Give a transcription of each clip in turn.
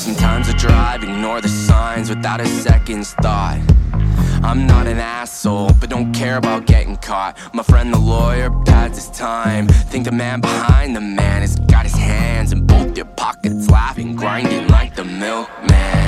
Sometimes I drive, ignore the signs without a second's thought. I'm not an asshole, but don't care about getting caught. My friend the lawyer pads his time. Think the man behind the man has got his hands in both their pockets, laughing, grinding like the milkman.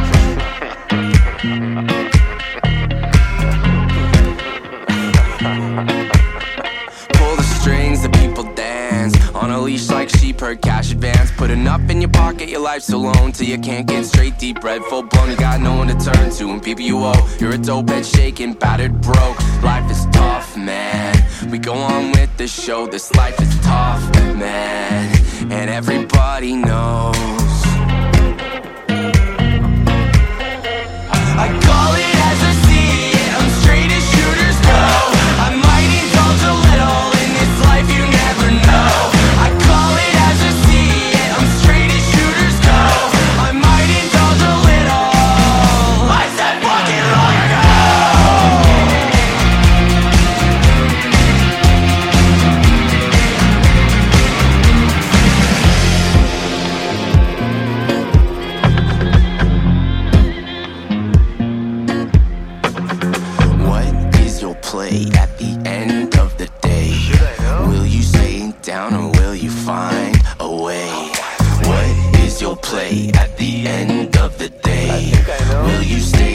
Pull the strings, the people dance on a leash like sheep, heard cash advance. Put enough in your pocket, your life's alone till you can't get straight, deep red, full blown. You got no one to turn to, and people you owe. You're a dope head shaking, battered, broke. Life is tough, man. We go on with the show. This life is tough, man, and everybody knows. I call it as I see it, I'm straight as shooters go. I might indulge a little in this life, you never know. I call it as I see it, I'm straight as shooters go. I might indulge a little. I said fuck it long ago. What is your play at the end of the day? Will you stay down or will you find a way? What is your play at the end of the day? Will you stay